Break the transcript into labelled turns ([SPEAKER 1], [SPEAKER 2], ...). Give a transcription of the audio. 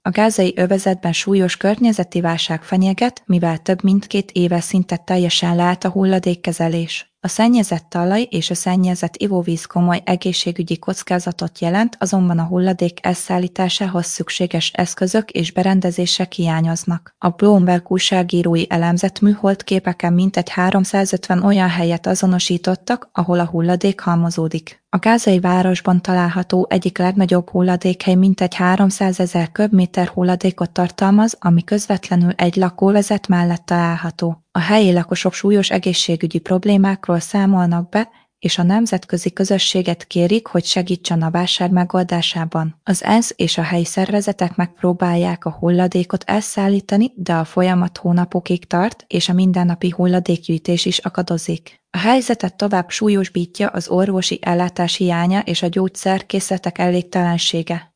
[SPEAKER 1] A gázai övezetben súlyos környezeti válság fenyeget, mivel több mint 2 éve szinte teljesen leállt a hulladékkezelés. A szennyezett talaj és a szennyezett ivóvíz komoly egészségügyi kockázatot jelent, azonban a hulladék elszállításához szükséges eszközök és berendezések hiányoznak. A Bloomberg újságírói elemzett műholdképeken mintegy 350 olyan helyet azonosítottak, ahol a hulladék halmozódik. A gázai városban található egyik legnagyobb hulladékhely mintegy 300 000 köbméter hulladékot tartalmaz, ami közvetlenül egy lakóvezet mellett található. A helyi lakosok súlyos egészségügyi problémákról számolnak be, és a nemzetközi közösséget kérik, hogy segítsen a válság megoldásában. Az ENSZ és a helyi szervezetek megpróbálják a hulladékot elszállítani, de a folyamat hónapokig tart, és a mindennapi hulladékgyűjtés is akadozik. A helyzetet tovább súlyosbítja az orvosi ellátás hiánya és a gyógyszerkészletek elégtelensége.